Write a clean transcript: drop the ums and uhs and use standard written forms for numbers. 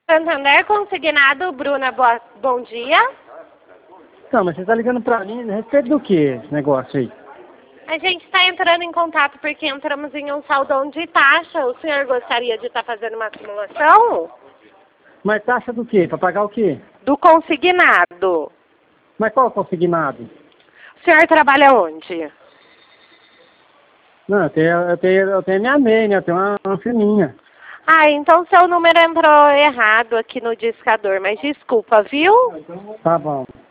Santander Consignado, Bruna, bom dia. Não, mas você tá ligando pra mim a respeito do que esse negócio aí? A gente está entrando em contato porque entramos em um saldão de taxa. O senhor gostaria de estar fazendo uma simulação? Mas taxa do quê? Pra pagar o quê? Do consignado. Mas qual consignado? O senhor trabalha onde? Não, eu tenho minha MEI, né? Eu tenho uma firminha. Ah, então seu número entrou errado aqui no discador, mas desculpa, viu? Tá bom.